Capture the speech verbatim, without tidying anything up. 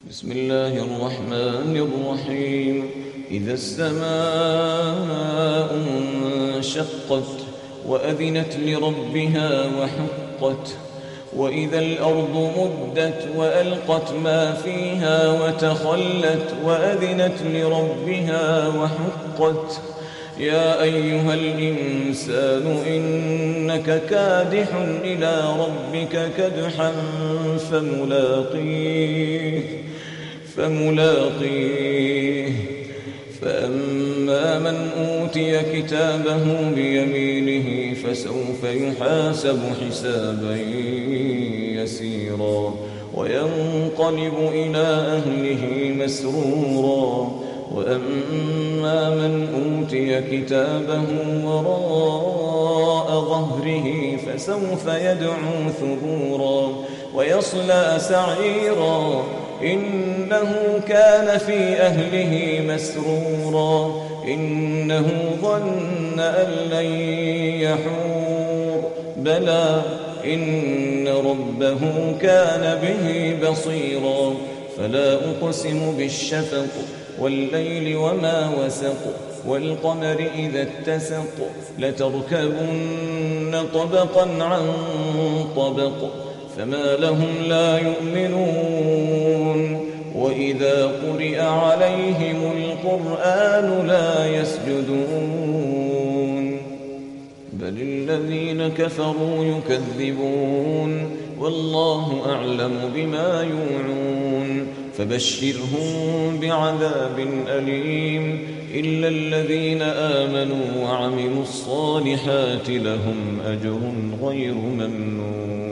بسم الله الرحمن الرحيم إذا السماء انشقت وأذنت لربها وحقت وإذا الأرض مدت وألقت ما فيها وتخلت وأذنت لربها وحقت يا أيها الإنسان إنك كادح إلى ربك كدحا فملاقيه فملاقيه فأما من أوتي كتابه بيمينه فسوف يحاسب حسابا يسيرا وينقلب إلى أهله مسرورا وأما من أوتي كتابه وراء ظهره فسوف يدعو ثبورا ويصلى سعيرا إنه كان في أهله مسرورا إنه ظن أن لن يحور بلى إن ربه كان به بصيرا فلا أقسم بالشفق والليل وما وسق والقمر إذا اتسق لتركبن طبقا عن طبق فما لهم لا يؤمنون وإذا قرئ عليهم القرآن لا يسجدون بل الذين كفروا يكذبون والله أعلم بما يوعون فبشرهم بعذاب أليم إلا الذين آمنوا وعملوا الصالحات لهم أجر غير ممنون.